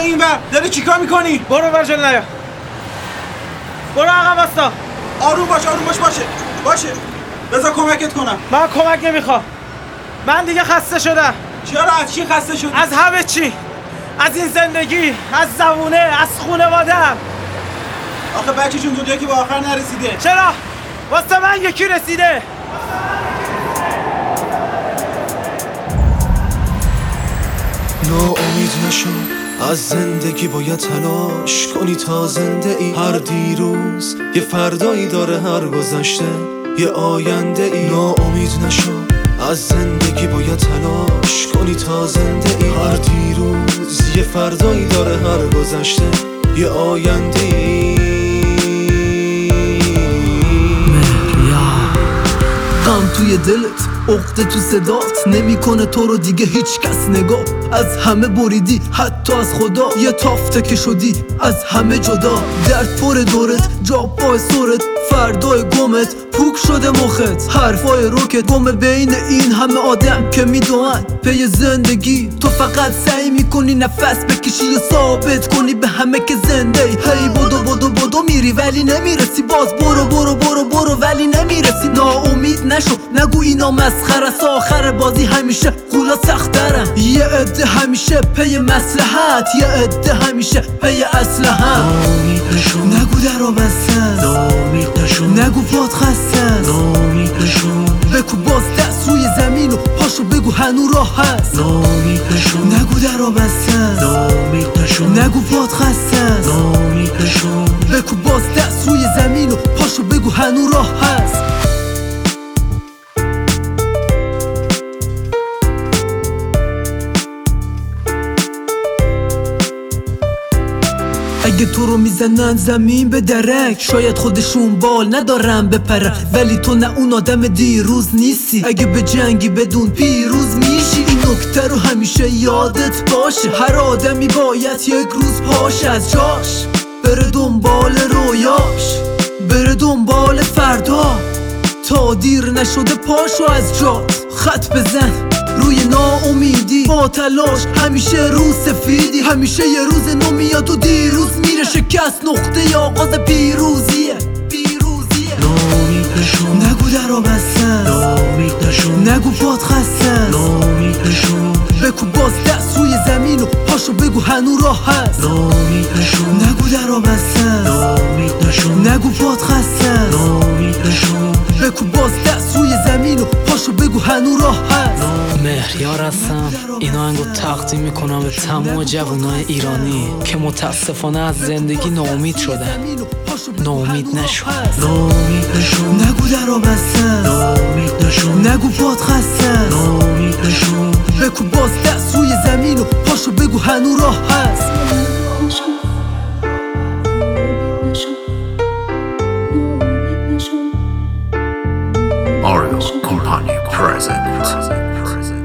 این بر داری چیکار میکنی؟ برو ورجل نیا، برو عقب واستا. آروم باش باشه بذار کمکت کنم. من کمک نمیخوام، من دیگه خسته شدم. چرا؟ از چی خسته شدی؟ از همه چی، از این زندگی، از زبونه، از خونواده‌ام. آخه بچه جون دنیا که به آخر نرسیده. چرا؟ واسه من یکی رسیده. ناامید نشو از زندگی، باید تلاش کنی تا زنده ای. هر دیروز یه فردایی داره، هر گذشته یه آینده ای. ناامید نشو از زندگی، باید تلاش کنی تا زنده ای. هر دیروز یه فردایی داره، هر گذشته یه آینده ای. غم توی دلت، عقده تو صدات، نمیکنه تو رو دیگه هیچ کس نگاه. از همه بریدی، حتی از خدا، یه تافته که شدی از همه جدا. درد پر دورت، جا پای سرت، فردای گمت پوک شده مخت. حرفای روکت گم بین این همه آدم که میدونن پی زندگی. تو فقط سعی میکنی نفس بکشی و ثابت کنی به همه که زنده ای. هی بدو میری ولی نمیرسی، باز برو ولی نمیرسی. ناامید نشو، نگو اینا مسخره است، آخر بازی همیشه قولا سخت‌ترن. یه عده همیشه پی مصلحت، یه عده همیشه پی اسلحه. ناامید نشو، نگو درا بسته است، ناامید نشو، نگو پات خسته است. ناامید نشو، بکو باز دست روی زمین و پاشو بگو هنو راه هست. ناامید نشو، نگو درا بسته است، ناامید نشو، نگو پات خسته است. ناامید نشو. بکو باز دست روی زمین و پاشو بگو هنو راه هست. اگه تو رو میزنن زمین به درک، شاید خودشون بال ندارن بپرن، ولی تو نه اون آدم دیروز نیستی. اگه به جنگی بدون پیروز میشی، این نکته رو همیشه یادت باشه. هر آدمی باید یک روز پاش از جاش بره دنبال رویاش، بره دنبال فردا، تا دیر نشده پاشو از جات خط بزن روی ناامیدی. با تلاش همیشه روز سفیدی، همیشه یه روز نو میاد و دیروز میره. شکست نقطه آغاز پیروزیه. ناامید نشو، نگو درا بسته است، ناامید نشو، نگو پات خسته است. ناامید نشو، بکو باز دست روی زمین و پاشو بگو هنو راه هست. ناامید نشو، نگو درا بسته است، ناامید نشو، نگو پات خسته است. ناامید نشو. بکو باز دست روی زمین و پاشو بگو هنو راه هست. مهریار هستم، این آهنگو تقدیم میکنم به تمام جوانای ایرانی که متاسفانه از زندگی ناامید شدن. ناامید نشو، ناامید نشو، نگو درا بسته است، ناامید نشو، نگو پات خسته است. ناامید نشو. بکو باز دست روی زمین و پاشو بگو هنو راه هست. Oreo Company present.